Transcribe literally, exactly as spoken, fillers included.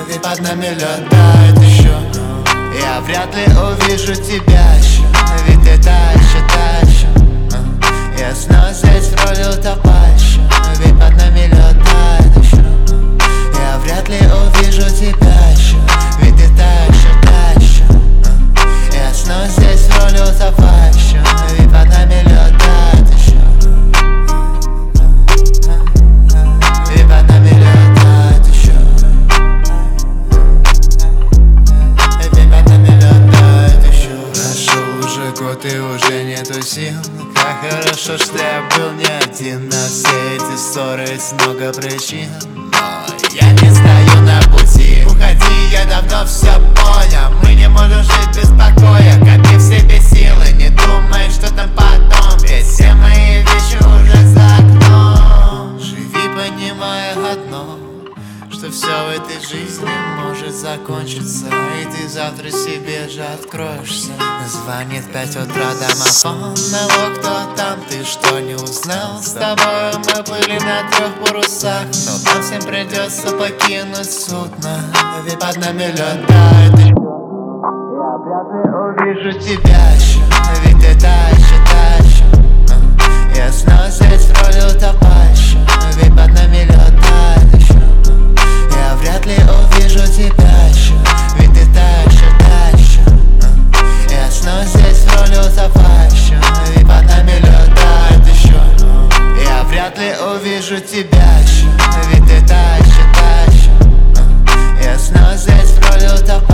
ведь под нами летает еще. Я вряд ли увижу тебя еще, ведь ты дальше, дальше. Я снова здесь в роли утопающего, ведь под нами летает еще. Я вряд ли увижу тебя еще, ведь ты дальше, дальше. Я снова здесь в роли утопающего, ведь под нами летает еще. Ведь под нами летает еще. Ведь под нами летает еще. Прошел уже год и уже нету сил. Как хорошо, что я был не один. На все эти ссоры есть много причин, но я не стою на пути. Уходи, я давно все понял. Мы не можем жить без покоя. Копи в себе силы, не думай, что там потом. Ведь все мои вещи уже за окном. Живи, понимая одно, что все в этой жизни может закончиться, и ты завтра себе же откроешься. Звонит в пять утра домофон. Алло, кто там, ты что, не узнал? С тобой мы были на трех парусах, но нам всем придется покинуть судно, ведь под нами летает. Я вряд ли увижу тебя еще, ведь ты дальше, дальше. Я снова здесь в роли утопающего, ведь под нами летает еще. Я вряд ли увижу тебя еще, ведь ты дальше, дальше. Я снова здесь в роли утопающего, ведь под нами летает еще. Я вряд ли увижу тебя еще, ведь ты дальше, дальше. Я снова здесь в роли утопающего.